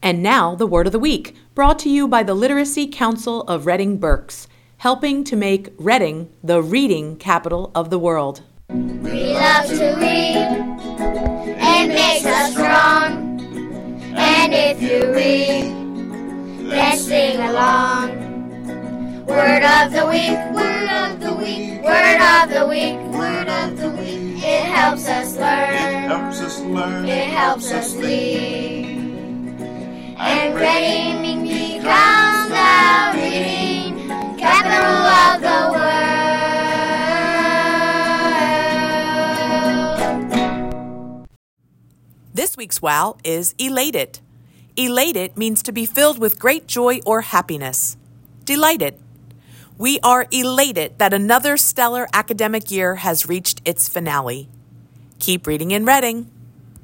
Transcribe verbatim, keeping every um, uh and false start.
And now, the Word of the Week, brought to you by the Literacy Council of Reading Berks, helping to make Reading the reading capital of the world. We love to read. It makes us strong. And if you read, let's sing along. Word of the week, word of the week, word of the week, word of the week. It helps us learn. It helps us learn. It helps us lead. And Reading becomes the reading capital of the world. This week's wow is elated. Elated means to be filled with great joy or happiness. Delighted. We are elated that another stellar academic year has reached its finale. Keep reading in Reading.